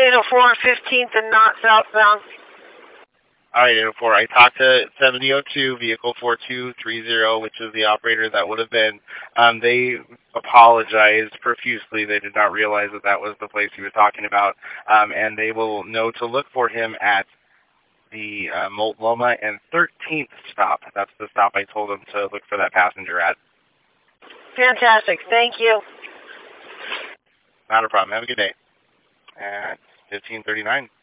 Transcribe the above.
804 and 15th and not southbound. All right, 804. I talked to 7002, vehicle 4230, which is the operator that would have been. They apologized profusely. They did not realize that that was the place he was talking about, and they will know to look for him at the Multnomah and 13th stop. That's the stop I told them to look for that passenger at. Fantastic. Thank you. Not a problem. Have a good day. At 1539.